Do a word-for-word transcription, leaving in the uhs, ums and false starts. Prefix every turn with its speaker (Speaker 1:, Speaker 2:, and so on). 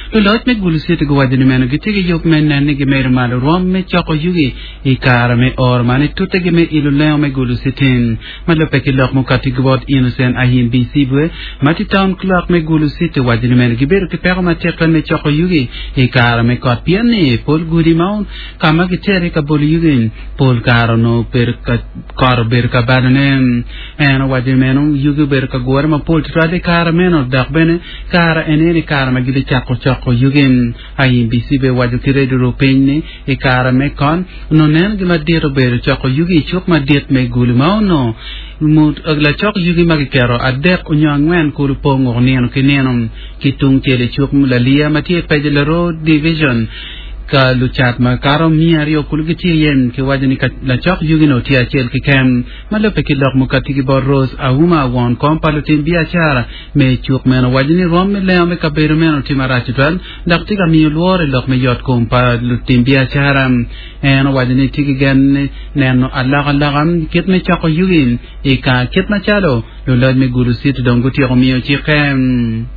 Speaker 1: lo lot me gulu sit go wajni men gite ge yok men nan ge mer mal rom me chako yugi e kar me or mane tutte ge me ilu le me gulu sitin malo pe ke lok mo katigod innocent ahin bc bwe mati town clock me gulu sit wajni men ge ber ke per ma tekon me chako yugi e kar me kot piane pol gudi maun kama ge tere ka bol yugi pol karono per ka kar ber ka badane en wajni men yugi ber ka gor ma pol trade kar meno dak bene kar eneni kar ma gili chako chako yugi ai bc be waju kire do penni e kar me kon no nen ge ma diro ber chako yugi chok ma det me gulu mauno mut agla chok yugi ma ge kero adek unyangwen kul pongo neno kineno kitung tele chok mula lia ma tie pe de ro division ka luchat ma karo miario kulgiti yen ke wajani ka la chok yugi no tia chel ke kem malo pe kilok mukati ki boros auma won kompalo tin biachara me chuk men wajani rom me le me ka beru men timara chitwan dakti ka mi lore lok me yot kompa tin biachara en wajani tigi gan neno allah allah gam kit me chako yugi e ka kit na chalo lo lad me guru sit dongo ti ro mi o chi kem